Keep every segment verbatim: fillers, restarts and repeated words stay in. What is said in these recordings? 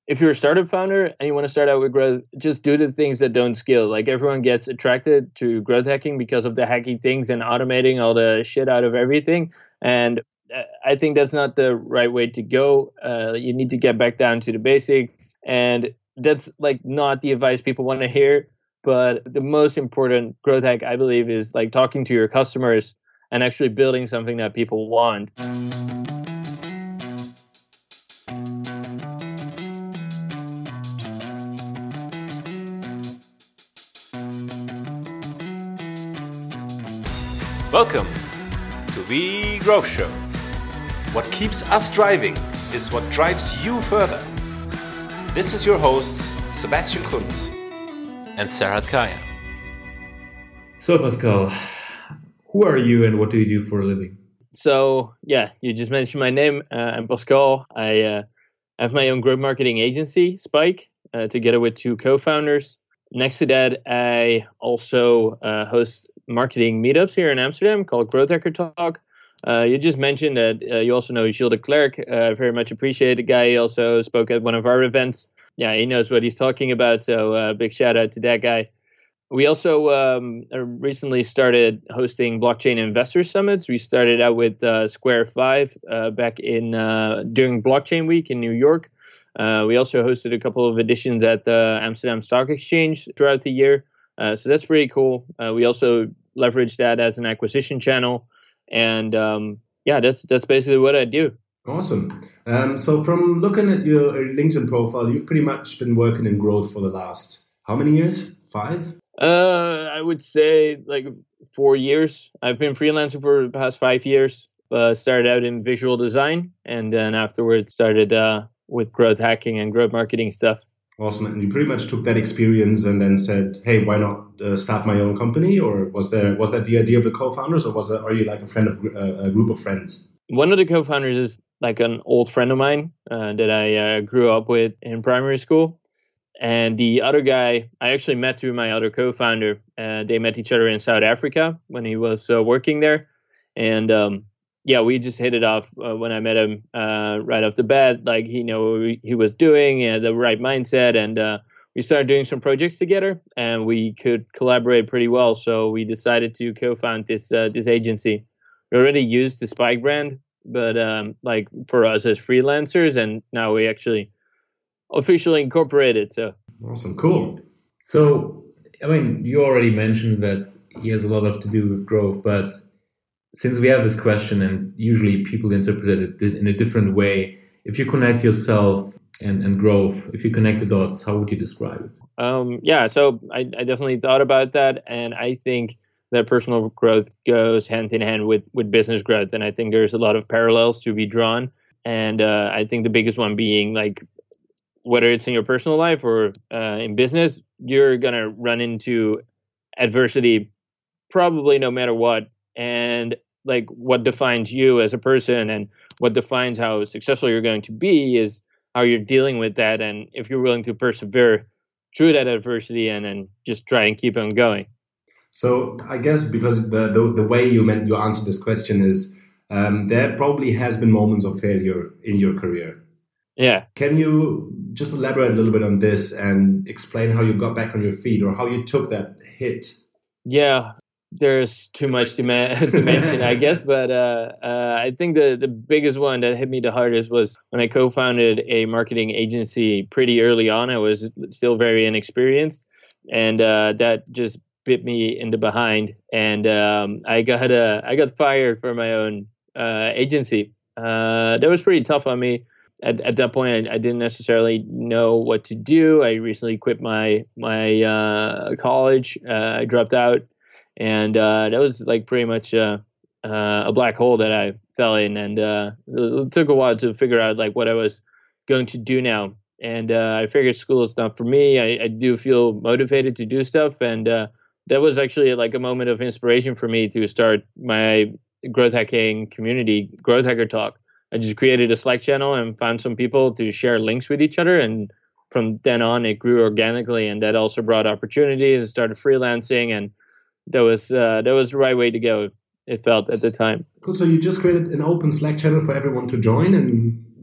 if you're a startup founder and you want to start out with growth, just do the things that don't scale. Like everyone gets attracted to growth hacking because of the hacky things and automating all the shit out of everything. And I think that's not the right way to go. Uh, you need to get back down to the basics. And that's like not the advice people want to hear. But the most important growth hack, I believe, is like talking to your customers and actually building something that people want. Welcome to The Growth Show. What keeps us driving is what drives you further. This is your hosts, Sebastian Kunz and Serhat Kaya. So, Pascal, who are you and what do you do for a living? So, yeah, you just mentioned my name. Uh, I'm Pascal. I uh, have my own growth marketing agency, Spike, uh, together with two co-founders. Next to that, I also uh, host marketing meetups here in Amsterdam called Growth Hacker Talk. Uh, you just mentioned that uh, you also know Gilles de Klerk. Uh, very much appreciate the guy. He also spoke at one of our events. Yeah, he knows what he's talking about. So uh, big shout out to that guy. We also um, recently started hosting blockchain investor summits. We started out with uh, Square five uh, back in uh, during Blockchain Week in New York. Uh, we also hosted a couple of editions at the Amsterdam Stock Exchange throughout the year. Uh, so that's pretty cool. Uh, we also leveraged that as an acquisition channel. And um, yeah, that's that's basically what I do. Awesome. Um, so from looking at your LinkedIn profile, you've pretty much been working in growth for the last, how many years? Five? Uh, I would say like four years. I've been freelancing for the past five years. Uh, started out in visual design and then afterwards started uh, with growth hacking and growth marketing stuff. Awesome. And you pretty much took that experience and then said, hey, why not uh, start my own company? Or was there was that the idea of the co-founders, or was it, are you like a friend of uh, a group of friends? One of the co-founders is like an old friend of mine uh, that I uh, grew up with in primary school. And the other guy, I actually met through my other co-founder. Uh, they met each other in South Africa when he was uh, working there. And um, yeah, we just hit it off uh, when I met him uh, right off the bat. Like, he knew what he was doing, he had the right mindset. And uh, we started doing some projects together and we could collaborate pretty well. So we decided to co-found this uh, this agency. We already used the Spike brand, but um, like for us as freelancers, and now we actually officially incorporated. So awesome, cool. So, I mean, you already mentioned that he has a lot of to do with growth, but since we have this question and usually people interpret it in a different way, if you connect yourself and, and growth, if you connect the dots, how would you describe it? Um, yeah, so I, I definitely thought about that. And I think that personal growth goes hand in hand with, with business growth. And I think there's a lot of parallels to be drawn. And uh, I think the biggest one being like, whether it's in your personal life or uh, in business, you're going to run into adversity probably no matter what. And like what defines you as a person and what defines how successful you're going to be is how you're dealing with that. And if you're willing to persevere through that adversity and then just try and keep on going. So I guess because the the, the way you meant you answered this question is um, there probably has been moments of failure in your career. Yeah. Can you just elaborate a little bit on this and explain how you got back on your feet or how you took that hit? Yeah, there's too much to, ma- to mention, I guess. But uh, uh, I think the, the biggest one that hit me the hardest was when I co-founded a marketing agency pretty early on. I was still very inexperienced. And uh, that just bit me in the behind. And um, I got uh, I got fired from my own uh, agency. Uh, that was pretty tough on me. At, at that point, I, I didn't necessarily know what to do. I recently quit my my uh, college. Uh, I dropped out, and uh, that was like pretty much uh, uh, a black hole that I fell in. And uh, it took a while to figure out like what I was going to do now. And uh, I figured school is not for me. I, I do feel motivated to do stuff, and uh, that was actually like a moment of inspiration for me to start my growth hacking community, Growth Hacker Talk. I just created a Slack channel and found some people to share links with each other. And from then on, it grew organically. And that also brought opportunities and started freelancing. And that was uh, that was the right way to go, it felt at the time. Cool. So you just created an open Slack channel for everyone to join and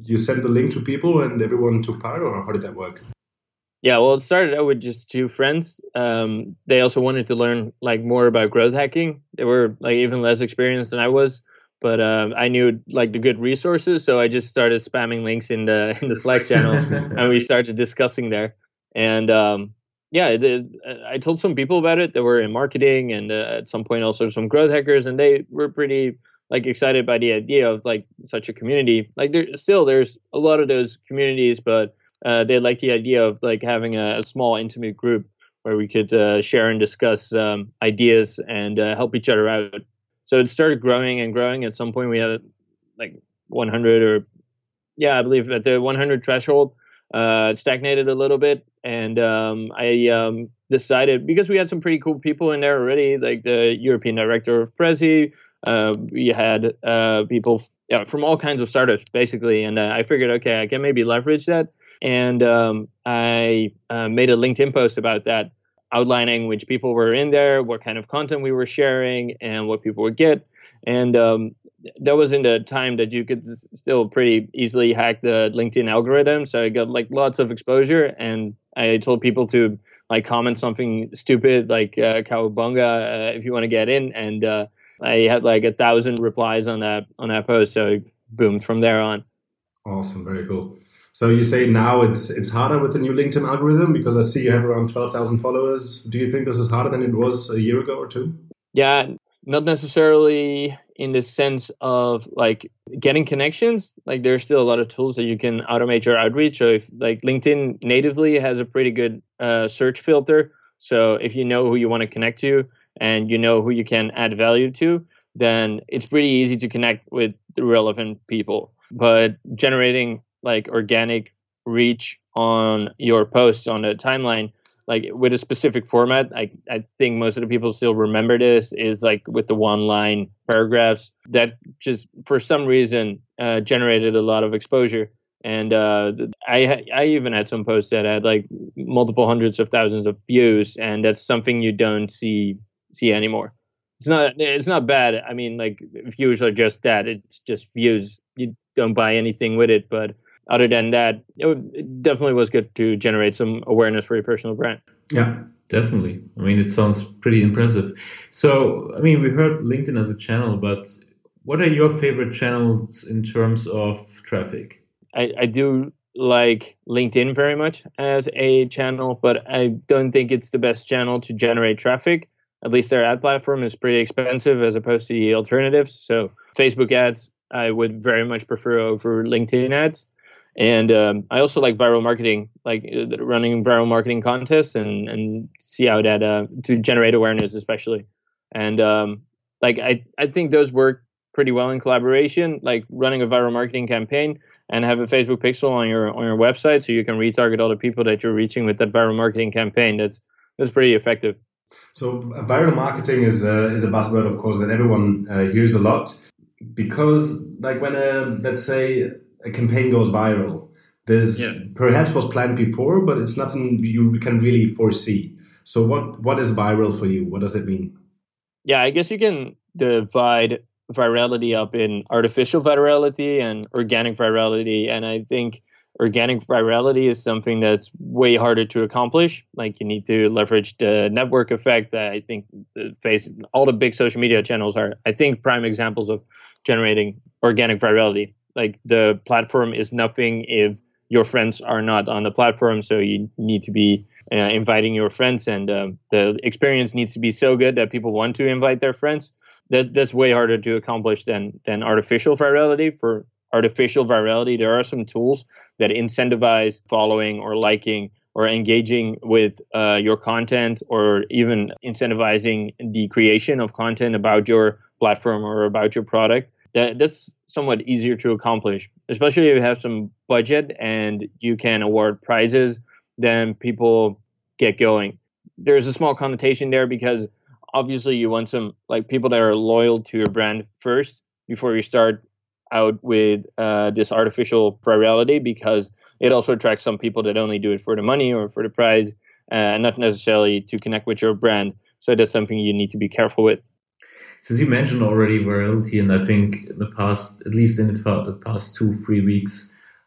you sent the link to people and everyone took part, or how did that work? Yeah, well, it started out with just two friends. Um, they also wanted to learn like more about growth hacking. They were like even less experienced than I was, but um, I knew like the good resources, so I just started spamming links in the in the Slack channel, and we started discussing there. And um, yeah, the, I told some people about it that were in marketing, and uh, at some point also some growth hackers, and they were pretty like excited by the idea of like such a community. Like there still there's a lot of those communities, but Uh, they like the idea of like having a, a small, intimate group where we could uh, share and discuss um, ideas and uh, help each other out. So it started growing and growing. At some point, we had like one hundred, or yeah, I believe at the one hundred threshold, uh, it stagnated a little bit, and um, I um, decided, because we had some pretty cool people in there already, like the European director of Prezi. Uh, we had uh, people yeah, from all kinds of startups, basically, and uh, I figured, okay, I can maybe leverage that. And um, I uh, made a LinkedIn post about that, outlining which people were in there, what kind of content we were sharing, and what people would get. And um, that was in the time that you could s- still pretty easily hack the LinkedIn algorithm. So I got like lots of exposure, and I told people to like comment something stupid like uh, "Cowabunga" uh, if you want to get in. And uh, I had like a thousand replies on that on that post. So it boomed from there on. Awesome, very cool. So you say now it's it's harder with the new LinkedIn algorithm, because I see you have around twelve thousand followers. Do you think this is harder than it was a year ago or two? Yeah, not necessarily in the sense of like getting connections. Like there's still a lot of tools that you can automate your outreach. So if like LinkedIn natively has a pretty good uh, search filter. So if you know who you want to connect to and you know who you can add value to, then it's pretty easy to connect with the relevant people. But generating like organic reach on your posts on the timeline, like with a specific format, I, I think most of the people still remember this, is like with the one line paragraphs that just for some reason uh, generated a lot of exposure. And uh, I I even had some posts that had like multiple hundreds of thousands of views, and that's something you don't see see anymore. It's not it's not bad. I mean, like views are just that. It's just views. You don't buy anything with it, but other than that, it, would, it definitely was good to generate some awareness for your personal brand. Yeah, definitely. I mean, it sounds pretty impressive. So, I mean, we heard LinkedIn as a channel, but what are your favorite channels in terms of traffic? I, I do like LinkedIn very much as a channel, but I don't think it's the best channel to generate traffic. At least their ad platform is pretty expensive as opposed to the alternatives. So Facebook ads, I would very much prefer over LinkedIn ads. And um, I also like viral marketing, like uh, running viral marketing contests and, and see how that uh, to generate awareness, especially. And um, like I, I think those work pretty well in collaboration, like running a viral marketing campaign and have a Facebook pixel on your on your website so you can retarget all the people that you're reaching with that viral marketing campaign. That's that's pretty effective. So uh, viral marketing is uh, is a buzzword, of course, that everyone uh, hears a lot, because like when a let's say a campaign goes viral, there's yeah. perhaps was planned before, but it's nothing you can really foresee. So what what is viral for you? What does it mean? Yeah, I guess you can divide virality up in artificial virality and organic virality. And I think organic virality is something that's way harder to accomplish. Like you need to leverage the network effect. I think the face, all the big social media channels are, I think, prime examples of generating organic virality. Like the platform is nothing if your friends are not on the platform. So you need to be uh, inviting your friends, and uh, the experience needs to be so good that people want to invite their friends. That that's way harder to accomplish than than artificial virality. For artificial virality, there are some tools that incentivize following or liking or engaging with uh, your content, or even incentivizing the creation of content about your platform or about your product. That that's somewhat easier to accomplish, especially if you have some budget and you can award prizes. Then people get going. There's a small connotation there because obviously you want some like people that are loyal to your brand first before you start out with uh, this artificial virality, because it also attracts some people that only do it for the money or for the prize, and uh, not necessarily to connect with your brand. So that's something you need to be careful with. Since you mentioned already virality, and I think in the past, at least in the past two, three weeks,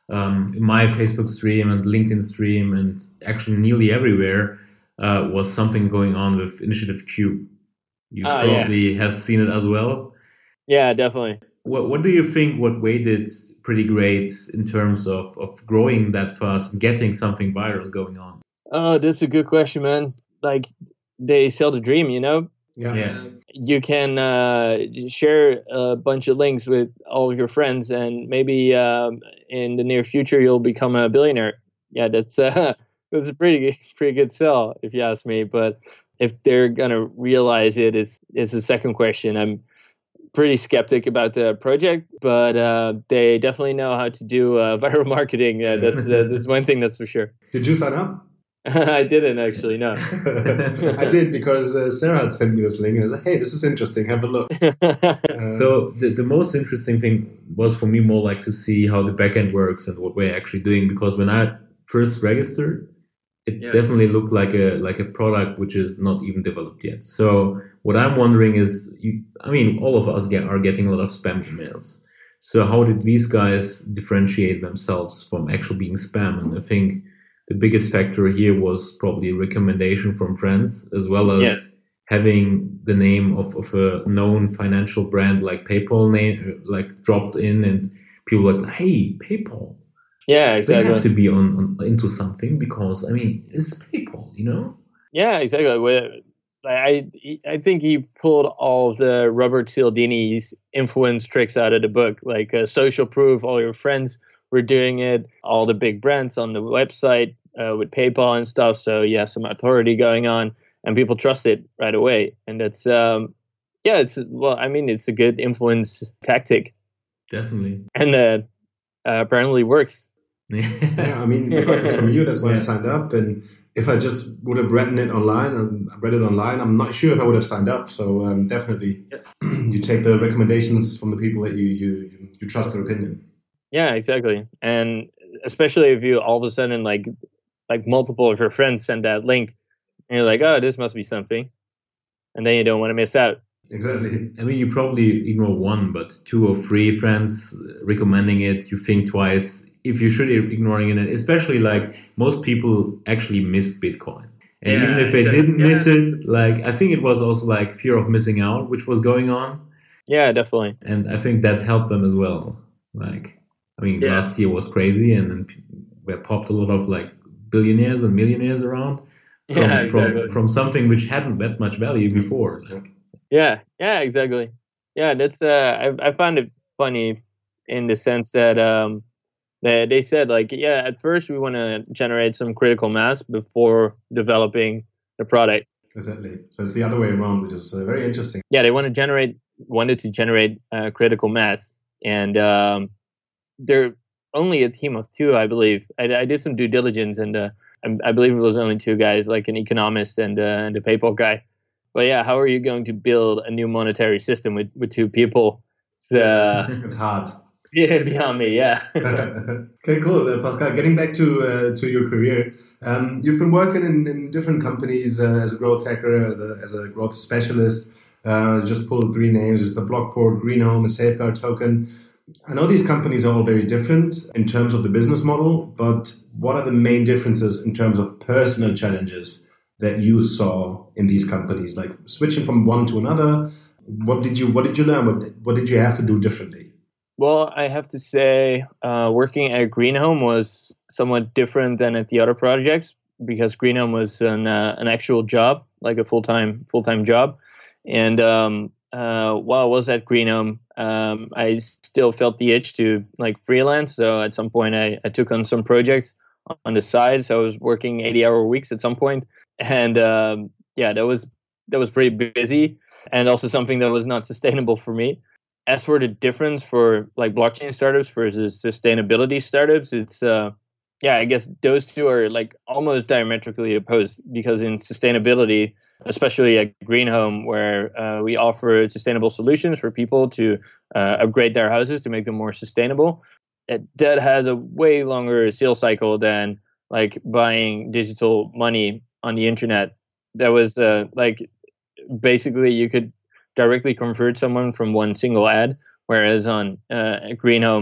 um, in my Facebook stream and LinkedIn stream, and actually nearly everywhere, uh, was something going on with Initiative Q. You Ah, probably yeah. have seen it as well. Yeah, definitely. What What do you think? What Way did pretty great in terms of of growing that fast and getting something viral going on? Oh, that's a good question, man. Like, they sell the dream, you know? Yeah. Yeah. You can uh, share a bunch of links with all of your friends, and maybe um, in the near future you'll become a billionaire. Yeah, that's uh, that's a pretty pretty good sell, if you ask me. But if they're gonna realize it, is is the second question. I'm pretty skeptic about the project, but uh, they definitely know how to do uh, viral marketing. Uh, that's uh, that's one thing that's for sure. Did you sign up? I didn't actually, no. I did, because uh, Sarah had sent me this link and I was like, hey, this is interesting, have a look. Uh, So the, the most interesting thing was for me more like to see how the backend works and what we're actually doing, because when I first registered, it Yeah. definitely looked like a like a product which is not even developed yet. So what I'm wondering is, you, I mean, all of us get, are getting a lot of spam emails. So how did these guys differentiate themselves from actually being spam? And I think the biggest factor here was probably recommendation from friends, as well as Yeah. having the name of, of a known financial brand like PayPal name like dropped in, and people were like, hey, PayPal. Yeah, They exactly. have to be on, on into something, because I mean it's PayPal, you know. Yeah, exactly. Well, I I think he pulled all of the Robert Cialdini's influence tricks out of the book, like uh, social proof. All your friends were doing it. All the big brands on the website uh, with PayPal and stuff. So you have some authority going on, and people trust it right away. And that's um, yeah, it's well, I mean, it's a good influence tactic, Definitely. and uh, uh, apparently works. yeah, I mean, I got this from you, that's why I Yeah. signed up. And if I just would have written it online and read it online, I'm not sure if I would have signed up. So um, definitely, you take the recommendations from the people that you, you, you trust their opinion. Yeah, exactly. And especially if you all of a sudden like like multiple of your friends send that link, and you're like, oh, this must be something, and then you don't want to miss out. Exactly. I mean, you probably ignore one, but two or three friends recommending it, you think twice if you should be ignoring it. Especially like most people actually missed Bitcoin. And Yeah, even if they exactly. didn't miss it, like I think it was also like fear of missing out, which was going on. Yeah, definitely. And I think that helped them as well. Like, I mean, Yeah. last year was crazy, and then pe- we popped a lot of like billionaires and millionaires around from, Yeah, exactly. from, from something which hadn't that much value before. Like, Yeah, yeah, exactly. Yeah, that's uh, I I found it funny in the sense that um, they they said like, yeah, at first we want to generate some critical mass before developing the product. Exactly. So it's the other way around, which is uh, very interesting. Yeah, they want to generate wanted to generate uh, critical mass, and um, they're only a team of two, I believe. I, I did some due diligence, and uh, I, I believe it was only two guys, like an economist and uh, and a PayPal guy. But yeah, how are you going to build a new monetary system with, with two people? It's uh, It's hard. yeah, beyond me. Yeah. Okay, cool. Uh, Pascal, getting back to uh, to your career, um, you've been working in, in different companies uh, as a growth hacker, as a, as a growth specialist. Uh, just pulled three names. It's the Blockport, Greenhome, and Safeguard Token. I know these companies are all very different in terms of the business model, but what are the main differences in terms of personal challenges that you saw in these companies? Like switching from one to another, what did you what did you learn? What, what did you have to do differently? Well, I have to say, uh, working at Greenhome was somewhat different than at the other projects, because Greenhome was an uh, an actual job, like a full time full time job. And um, uh, while I was at Greenhome, um, I still felt the itch to like freelance. So at some point, I, I took on some projects on the side. So I was working eighty hour weeks at some point, and um, yeah, that was that was pretty busy, and also something that was not sustainable for me. As for the difference for like blockchain startups versus sustainability startups, it's uh, yeah, I guess those two are like almost diametrically opposed, because in sustainability, especially at Greenhome, where uh, we offer sustainable solutions for people to uh, upgrade their houses to make them more sustainable, it, that has a way longer sales cycle than like buying digital money on the internet. That was uh, like basically you could directly convert someone from one single ad, whereas on uh, Greenhome,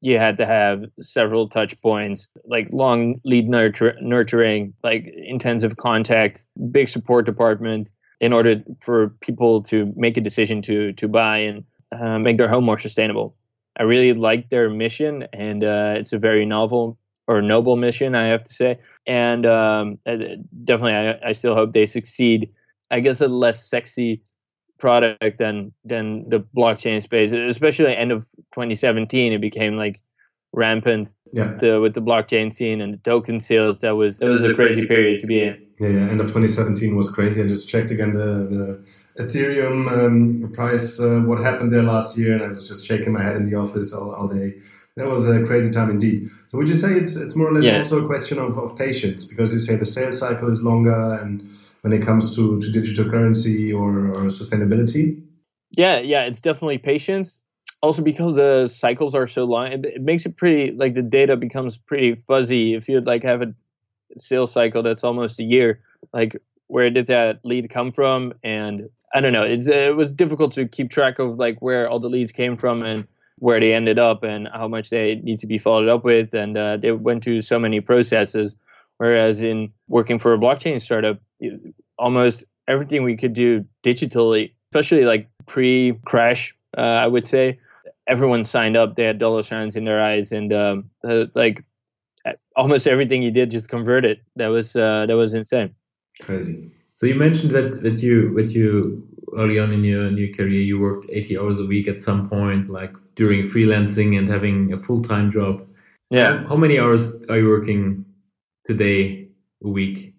you had to have several touch points, like long lead nurture, nurturing, like intensive contact, big support department, in order for people to make a decision to to buy and uh, make their home more sustainable. I really like their mission, and uh, it's a very novel or noble mission, I have to say. And um, definitely, I, I still hope they succeed. I guess a less sexy product than than the blockchain space, especially at the end of twenty seventeen. It became like rampant. Yeah. The, with the blockchain scene and the token sales. That was that was a crazy period to be in. Yeah, yeah. End of twenty seventeen was crazy. I just checked again the the Ethereum um, price, uh, what happened there last year, and I was just shaking my head in the office all, all day. That was a crazy time indeed. So would you say it's it's more or less yeah. also a question of, of patience, because you say the sales cycle is longer, and when it comes to, to digital currency or, or sustainability? Yeah, yeah, it's definitely patience. Also, because the cycles are so long, it, it makes it pretty, like the data becomes pretty fuzzy. If you like have a sales cycle that's almost a year, like where did that lead come from? And I don't know, it's, it was difficult to keep track of like where all the leads came from and where they ended up and how much they need to be followed up with. And uh, they went through so many processes. Whereas in working for a blockchain startup, almost everything we could do digitally, especially like pre-crash, uh, I would say, everyone signed up. They had dollar signs in their eyes, and um, uh, like almost everything you did just converted. That was uh, that was insane. Crazy. So you mentioned that that you that you early on in your in your career you worked eighty hours a week at some point, like during freelancing and having a full time job. Yeah. How, how many hours are you working today a week?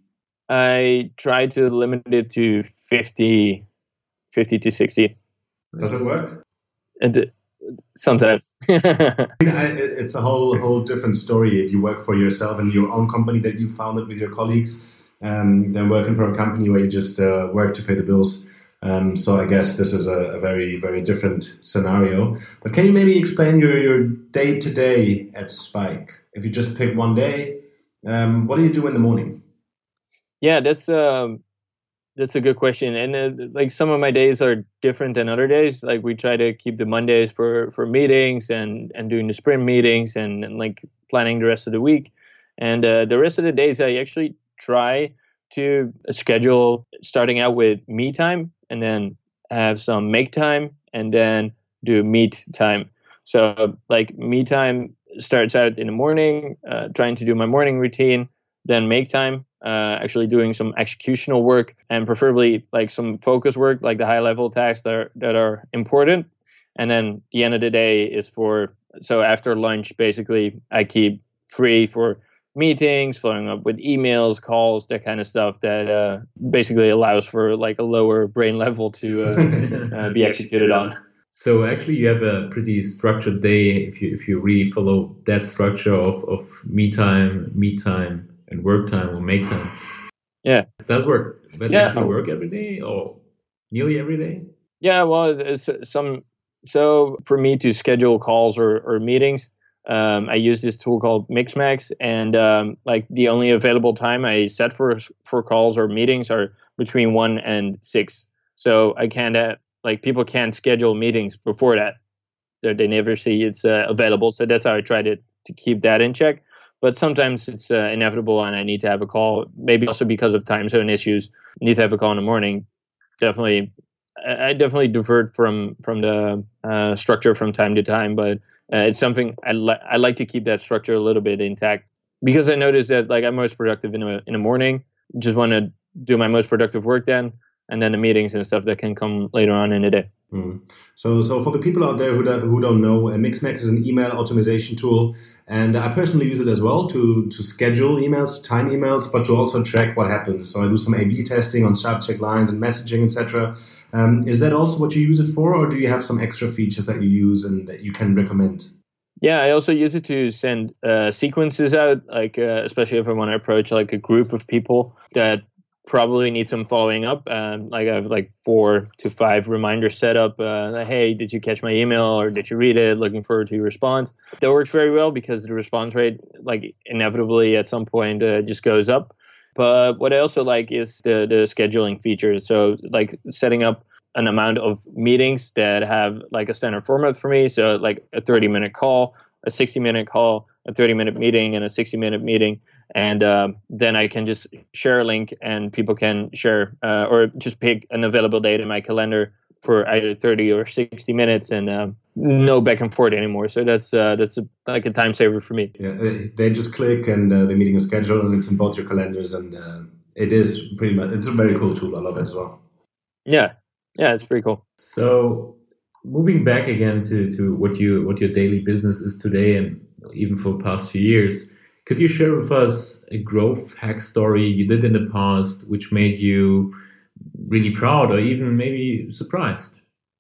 I try to limit it to fifty, fifty to sixty. Does it work? And sometimes. It's a whole whole different story if you work for yourself in your own company that you founded with your colleagues, um, than working for a company where you just uh, work to pay the bills. Um, so I guess this is a, a very, very different scenario. But can you maybe explain your, your day-to-day at Spike? If you just pick one day, um, what do you do in the morning? Yeah, that's um, that's a good question. And uh, like some of my days are different than other days. Like we try to keep the Mondays for, for meetings and, and doing the sprint meetings and, and like planning the rest of the week. And uh, the rest of the days, I actually try to schedule starting out with me time and then have some make time and then do meet time. So like me time starts out in the morning, uh, trying to do my morning routine, then make time. Uh, actually doing some executional work and preferably like some focus work, like the high level tasks that are, that are important. And then the end of the day is for, so after lunch, basically I keep free for meetings, following up with emails, calls, that kind of stuff that uh, basically allows for like a lower brain level to uh, uh, be executed on. So actually you have a pretty structured day if you, if you really follow that structure of, of me time, me time, and work time or make time. Yeah. It does work. But yeah. If you work every day or nearly every day? Yeah, well, it's some, so for me to schedule calls or, or meetings, um, I use this tool called Mixmax, and um, like the only available time I set for for calls or meetings are between one and six. So I can't, uh, like people can't schedule meetings before that. They, they never see it's uh, available. So that's how I try to, to keep that in check. But sometimes it's uh, inevitable and I need to have a call, maybe also because of time zone issues, need to have a call in the morning. Definitely, I definitely divert from from the uh, structure from time to time, but uh, it's something I, li- I like to keep that structure a little bit intact because I notice that like I'm most productive in, a, in the morning, just want to do my most productive work then, and then the meetings and stuff that can come later on in the day. Mm. So, so for the people out there who don't, who don't know, uh, Mixmax is an email optimization tool, and I personally use it as well to to schedule emails, time emails, but to also track what happens. So I do some A B testing on subject lines and messaging, et cetera. Um, is that also what you use it for, or do you have some extra features that you use and that you can recommend? Yeah, I also use it to send uh, sequences out, like uh, especially if I want to approach like a group of people that probably need some following up. Um, like I have like four to five reminders set up. Uh, like, hey, did you catch my email or did you read it? Looking forward to your response. That works very well because the response rate, like inevitably at some point, uh, just goes up. But what I also like is the the scheduling feature. So like setting up an amount of meetings that have like a standard format for me. So like a thirty minute call a sixty minute call, a thirty minute meeting, and a sixty minute meeting. And um, then I can just share a link and people can share uh, or just pick an available date in my calendar for either thirty or sixty minutes, and um, no back and forth anymore. So that's uh, that's a, like a time saver for me. Yeah, they just click and uh, the meeting is scheduled and it's in both your calendars, and uh, it is pretty much, it's a very cool tool. I love it as well. Yeah, yeah, it's pretty cool. So moving back again to, to what you what your daily business is today, and even for the past few years, could you share with us a growth hack story you did in the past which made you really proud or even maybe surprised?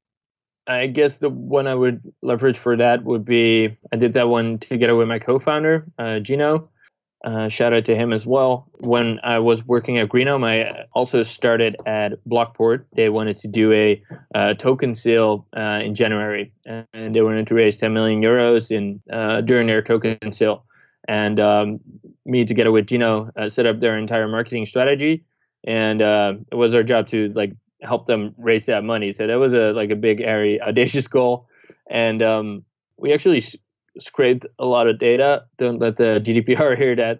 I guess the one I would leverage for that would be, I did that one together with my co-founder, uh, Gino. Uh, shout out to him as well. When I was working at Greenome, I also started at Blockport. They wanted to do a uh, token sale uh, in January, and they wanted to raise ten million euros in uh, during their token sale. And um, me together with Gino uh, set up their entire marketing strategy, and uh, it was our job to like help them raise that money. So that was a like a big, airy, audacious goal, and um, we actually scraped a lot of data. Don't let the G D P R hear that.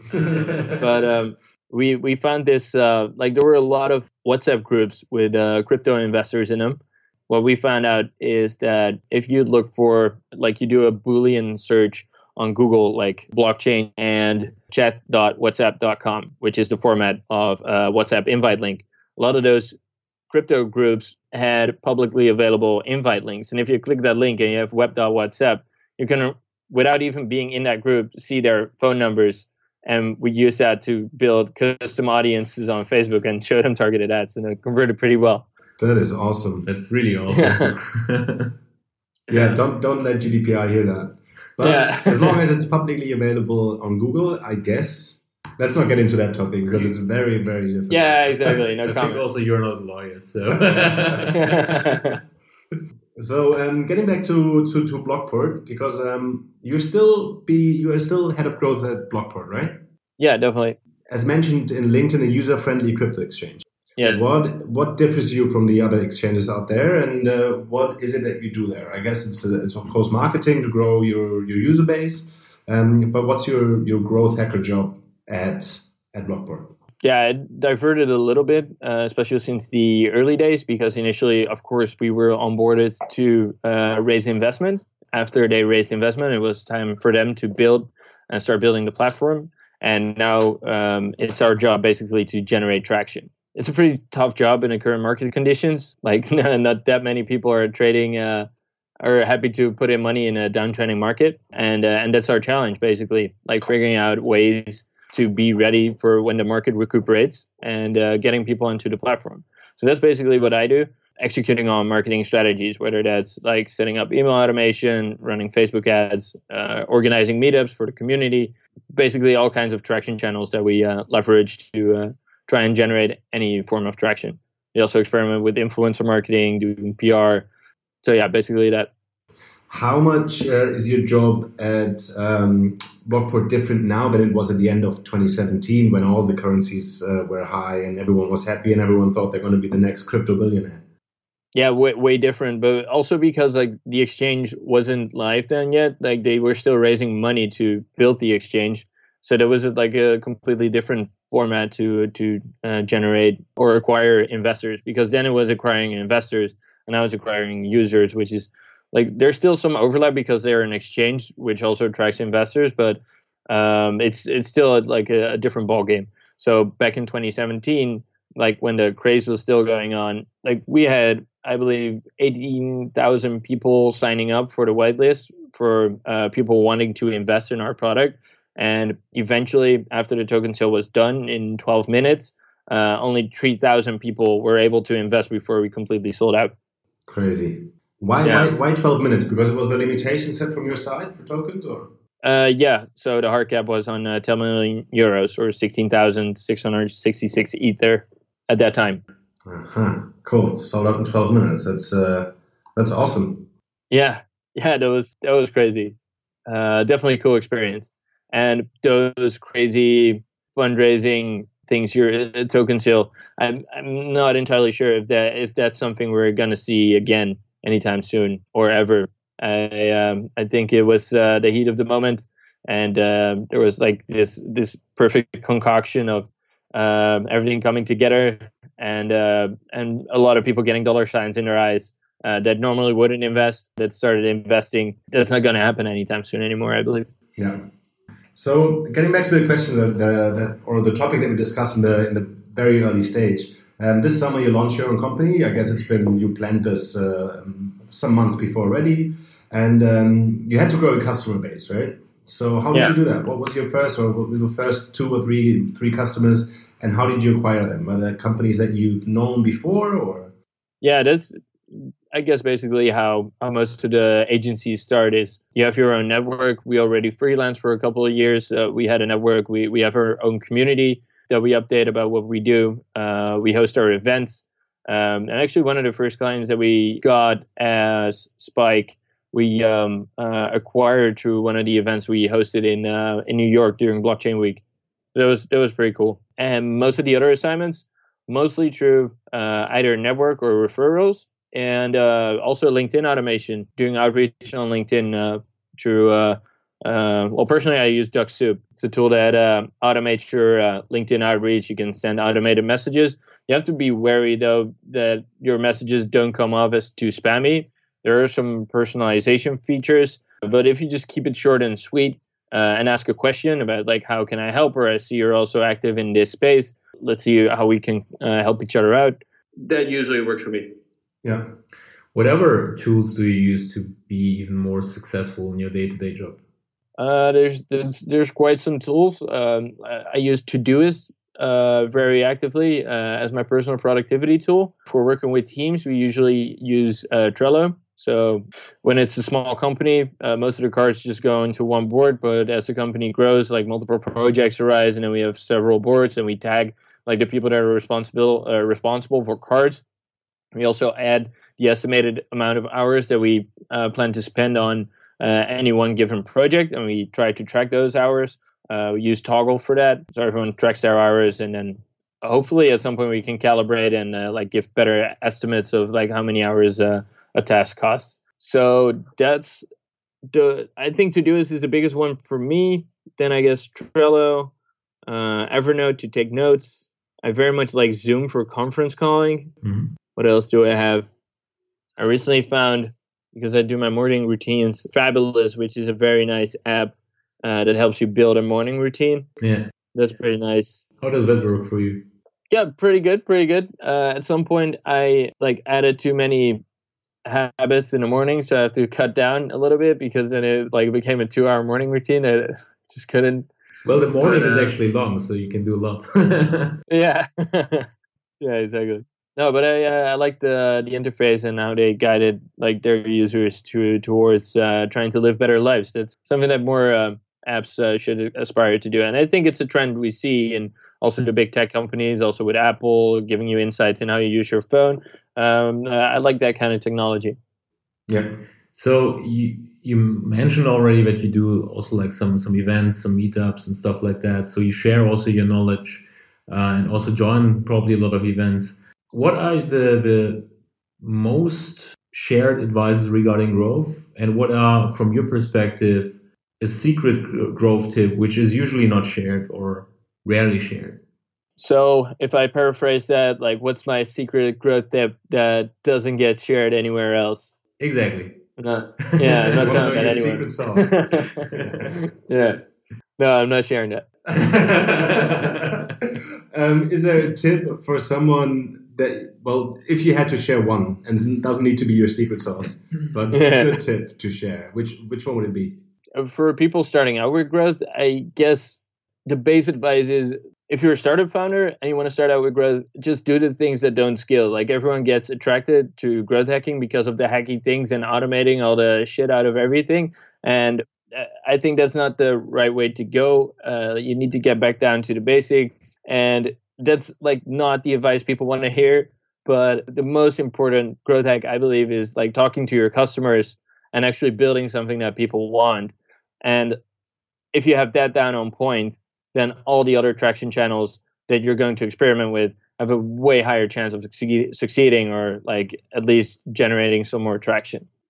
But um, we we found this, uh, like there were a lot of WhatsApp groups with uh, crypto investors in them. What we found out is that if you look for, like you do a Boolean search on Google, like blockchain and chat dot whatsapp dot com, which is the format of uh, WhatsApp invite link, a lot of those crypto groups had publicly available invite links. And if you click that link and you have web dot whatsapp, you can, without even being in that group, see their phone numbers. And we use that to build custom audiences on Facebook and show them targeted ads, and it converted pretty well. That is awesome. That's really awesome. Yeah, don't don't let G D P R hear that. But Yeah. as long as it's publicly available on Google, I guess. Let's not get into that topic because it's very, very different. Yeah, exactly. No I comment. think also you're not a lawyer, so. So um, getting back to, to, to Blockport, because um, you're still be you are still head of growth at Blockport, right? Yeah, definitely. As mentioned in LinkedIn, a user-friendly crypto exchange. Yes. What what differs you from the other exchanges out there, and uh, what is it that you do there? I guess it's uh, it's of course marketing to grow your, your user base, um, but what's your, your growth hacker job at at Blockport? Yeah, it diverted a little bit, uh, especially since the early days, because initially, of course, we were onboarded to uh, raise investment. After they raised investment, it was time for them to build and start building the platform. And now um, it's our job basically to generate traction. It's a pretty tough job in the current market conditions. Like not that many people are trading, uh, are happy to put in money in a downtrending market. And, uh, and that's our challenge, basically, like figuring out ways to be ready for when the market recuperates and uh, getting people into the platform. So that's basically what I do, executing on marketing strategies, whether that's like setting up email automation, running Facebook ads, uh, organizing meetups for the community, basically all kinds of traction channels that we uh, leverage to uh, try and generate any form of traction. We also experiment with influencer marketing, doing P R. So yeah, basically that. How much uh, is your job at um, Blockport different now than it was at the end of twenty seventeen, when all the currencies uh, were high and everyone was happy and everyone thought they're going to be the next crypto billionaire? Yeah, way, way different, but also because like the exchange wasn't live then yet. Like they were still raising money to build the exchange, so there was like a completely different format to to uh, generate or acquire investors. Because then it was acquiring investors, and now it's acquiring users, which is like there's still some overlap because they're an exchange, which also attracts investors, but um, it's it's still like a, a different ball game. So back in twenty seventeen, like when the craze was still going on, like we had, I believe, eighteen thousand people signing up for the whitelist for uh, people wanting to invest in our product. And eventually, after the token sale was done in twelve minutes, uh, only three thousand people were able to invest before we completely sold out. Crazy. Why, Yeah. why why twelve minutes? Because it was the limitation set from your side for tokens, or? Uh, yeah, so the hard cap was on uh, ten million euros, or sixteen thousand six hundred sixty-six ether at that time. Uh-huh. Cool. Sold out in twelve minutes. That's uh, that's awesome. Yeah, yeah, that was that was crazy. Uh, definitely a cool experience. And those crazy fundraising things, your uh, token sale, I'm I'm not entirely sure if that if that's something we're gonna see again anytime soon or ever. I um, I think it was uh, the heat of the moment, and uh, there was like this this perfect concoction of um, everything coming together, and uh, and a lot of people getting dollar signs in their eyes uh, that normally wouldn't invest, that started investing. That's not going to happen anytime soon anymore, I believe. Yeah. So getting back to the question that, the, that or the topic that we discussed in the in the very early stage. Um, this summer you launched your own company. I guess it's been, you planned this uh, some months before already, and um, you had to grow a customer base, right? So how did yeah. you do that? What was your first or what were the first two or three three customers, and how did you acquire them? Were they companies that you've known before, or? Yeah, that's, I guess, basically how, how most of the agencies start is you have your own network. We already freelanced for a couple of years. Uh, we had a network. We, we have our own community that we update about what we do. Uh, we host our events. Um, and actually, one of the first clients that we got as Spike, we um, uh, acquired through one of the events we hosted in uh, in New York during Blockchain Week. That was that was pretty cool. And most of the other assignments, mostly through uh, either network or referrals, and uh, also LinkedIn automation, doing outreach on LinkedIn uh, through. Uh, Uh, well, personally, I use DuckSoup. It's a tool that uh, automates your uh, LinkedIn outreach. You can send automated messages. You have to be wary, though, that your messages don't come off as too spammy. There are some personalization features, but if you just keep it short and sweet uh, and ask a question about, like, how can I help, or I see you're also active in this space, let's see how we can uh, help each other out, that usually works for me. Yeah. Whatever tools do you use to be even more successful in your day-to-day job? Uh, there's, there's there's quite some tools. Um, I, I use Todoist uh, very actively uh, as my personal productivity tool. For working with teams, we usually use uh, Trello. So when it's a small company, uh, most of the cards just go into one board. But as the company grows, like multiple projects arise, and then we have several boards, and we tag like the people that are responsible uh, responsible for cards. We also add the estimated amount of hours that we uh, plan to spend on Uh, any one given project, and we try to track those hours. Uh, we use Toggle for that, so everyone tracks their hours, and then hopefully at some point we can calibrate and uh, like give better estimates of like how many hours uh, a task costs. So that's the I think Todoist is the biggest one for me. Then I guess Trello, uh, Evernote to take notes. I very much like Zoom for conference calling. Mm-hmm. What else do I have? I recently found, because I do my morning routines, Fabulous, which is a very nice app uh, that helps you build a morning routine. Yeah. That's pretty nice. How does that work for you? Yeah, pretty good, pretty good. Uh, at some point, I like added too many habits in the morning, so I have to cut down a little bit, because then it like became a two-hour morning routine. I just couldn't. Well, the morning but, uh, is actually long, so you can do a lot. Yeah. Yeah, exactly. No, but I uh, I like the the interface and how they guided like their users to towards uh, trying to live better lives. That's something that more uh, apps uh, should aspire to do, and I think it's a trend we see in also the big tech companies, also with Apple giving you insights in how you use your phone. Um, uh, I like that kind of technology. Yeah. So you you mentioned already that you do also like some some events, some meetups and stuff like that. So you share also your knowledge uh, and also join probably a lot of events. What are the, the most shared advices regarding growth, and what are, from your perspective, a secret growth tip which is usually not shared or rarely shared? So if I paraphrase that, like, what's my secret growth tip that doesn't get shared anywhere else? Exactly. I'm not, yeah, I'm not telling that anyone. Secret sauce. Yeah. No, I'm not sharing that. um, is there a tip for someone that, well, if you had to share one, and it doesn't need to be your secret sauce, but Yeah. a good tip to share, which which one would it be? For people starting out with growth, I guess the base advice is, if you're a startup founder and you want to start out with growth, just do the things that don't scale. Like, everyone gets attracted to growth hacking because of the hacky things and automating all the shit out of everything. And I think that's not the right way to go. Uh, you need to get back down to the basics. And that's like not the advice people want to hear. But the most important growth hack, I believe, is like talking to your customers and actually building something that people want. And if you have that down on point, then all the other traction channels that you're going to experiment with have a way higher chance of succeed, succeeding or like at least generating some more traction.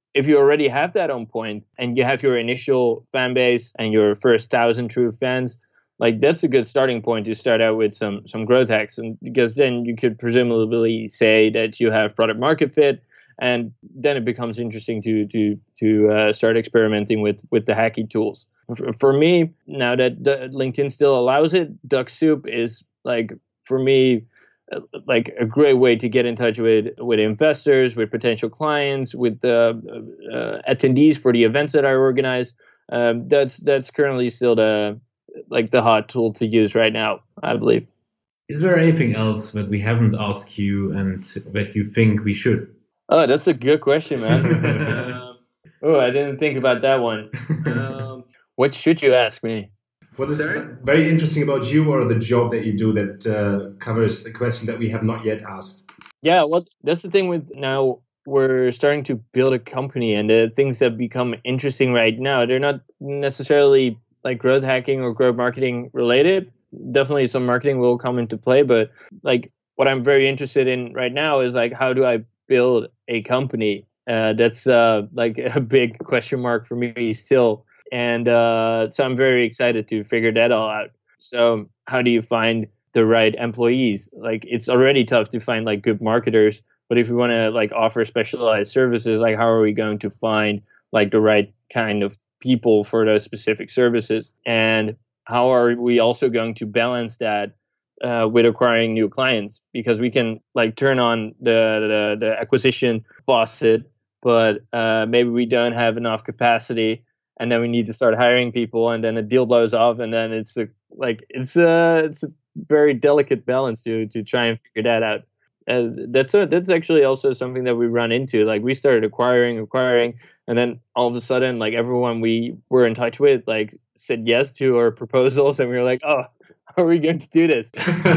if you already have that on point and you have your initial fan base and your first thousand true fans, like that's a good starting point to start out with some some growth hacks, and because then you could presumably say that you have product market fit, and then it becomes interesting to to to uh, start experimenting with with the hacky tools. For, for me, now that the LinkedIn still allows it, DuckSoup is like for me like a great way to get in touch with with investors, with potential clients, with the uh, uh, attendees for the events that I organize. Um, that's that's currently still the like the hot tool to use right now, I believe. Is there anything else that we haven't asked you and that you think we should? Oh, that's a good question, man. um, oh, I didn't think about that one. Um, what should you ask me? What is very interesting about you or the job that you do that uh, covers the question that we have not yet asked? Yeah, well, that's the thing with now we're starting to build a company, and the things that become interesting right now, they're not necessarily like growth hacking or growth marketing related. Definitely some marketing will come into play, but like what I'm very interested in right now is like, how do I build a company? Uh, that's uh, like a big question mark for me still. And uh, so I'm very excited to figure that all out. So how do you find the right employees? Like it's already tough to find like good marketers, but if we want to like offer specialized services, like how are we going to find like the right kind of people for those specific services? And how are we also going to balance that uh, with acquiring new clients? Because we can like turn on the, the, the acquisition faucet, but uh, maybe we don't have enough capacity. And then we need to start hiring people, and then a deal blows off, and then it's a, like it's a it's a very delicate balance to to try and figure that out. Uh, that's a, that's actually also something that we run into. Like we started acquiring, acquiring, and then all of a sudden, like everyone we were in touch with, like said yes to our proposals, and we were like, oh, how are we going to do this?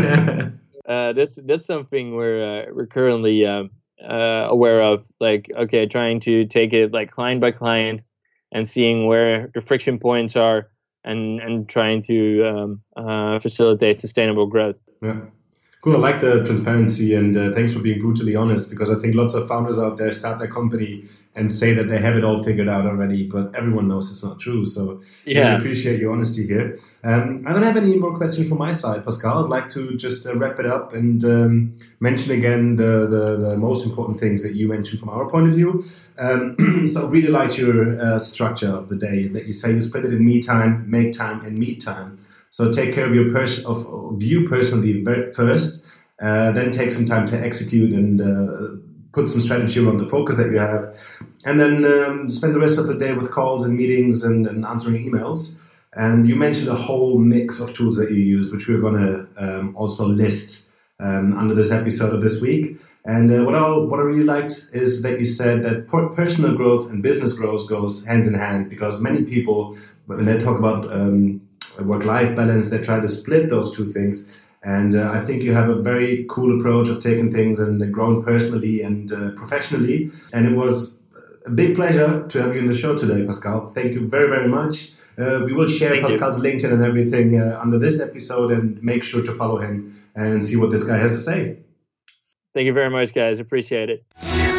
uh, that's that's something we're uh, we're currently uh, uh, aware of. Like okay, trying to take it like client by client, and seeing where the friction points are, and, and trying to um, uh, facilitate sustainable growth. Yeah, cool. I like the transparency, and uh, thanks for being brutally honest, because I think lots of founders out there start their company and say that they have it all figured out already, but everyone knows it's not true. So yeah, really appreciate your honesty here. Um, I don't have any more questions from my side, Pascal. I'd like to just uh, wrap it up and um, mention again the, the, the most important things that you mentioned from our point of view. Um, so I really liked your uh, structure of the day, that you say you split it in me time, make time, and meet time. So take care of your pers- of, of you personally first, uh, then take some time to execute and uh, put some strategy around the focus that you have, and then um, spend the rest of the day with calls and meetings and, and answering emails. And you mentioned a whole mix of tools that you use, which we're going to um, also list um, under this episode of this week. And uh, what I what I really liked is that you said that personal growth and business growth goes hand in hand, because many people, when they talk about um, work-life balance, they try to split those two things. And uh, I think you have a very cool approach of taking things and uh, growing personally and uh, professionally. And it was a big pleasure to have you in the show today, Pascal. Thank you very, very much. Uh, we will share Thank Pascal's you. LinkedIn and everything uh, under this episode, and make sure to follow him and see what this guy has to say. Thank you very much, guys. Appreciate it.